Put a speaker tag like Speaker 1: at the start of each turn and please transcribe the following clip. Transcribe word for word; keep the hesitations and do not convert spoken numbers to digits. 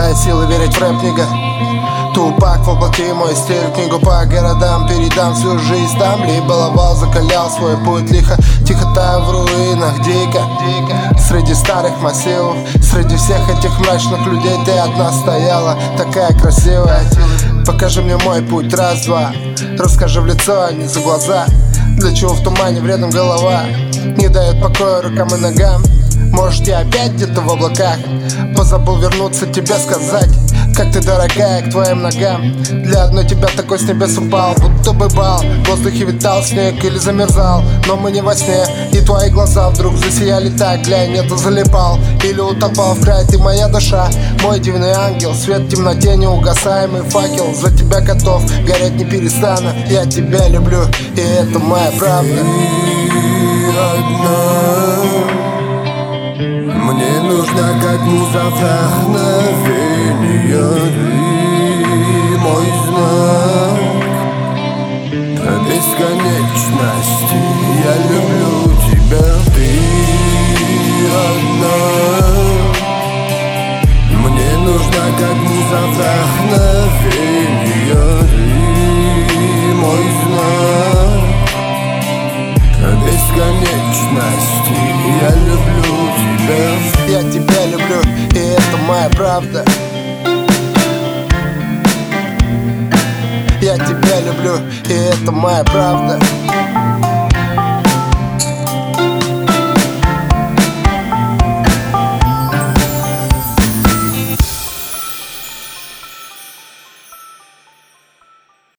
Speaker 1: моя сила верить в рэп, нига. Тупак воплоти мой стиль, книгу по городам передам всю жизнь там. Либо ловал, закалял свой путь лихо, тихо таю в руинах, дико, дико. Среди старых массивов, среди всех этих мрачных людей ты одна стояла, такая красивая. Покажи мне мой путь, раз-два, расскажи в лицо, а не за глаза. Для чего в тумане вредом голова не дает покоя рукам и ногам? Может, я опять где-то в облаках, позабыл вернуться тебе сказать, как ты дорогая к твоим ногам. Для одной тебя такой с небес упал, будто бы бал. В воздухе витал снег или замерзал, но мы не во сне. И твои глаза вдруг засияли так, глянь, это залипал или утопал в край. Ты моя душа, мой дивный ангел, свет в темноте, неугасаемый факел. За тебя готов, гореть не перестану. Я тебя люблю, и это моя правда.
Speaker 2: Мне нужно как муза вдохновение, ты мой знак бесконечности. Я люблю тебя, ты одна. Мне нужно как муза вдохновение, ты мой знак бесконечности. Я люблю тебя.
Speaker 1: Я тебя люблю, и это моя правда. Я тебя люблю, и это моя правда.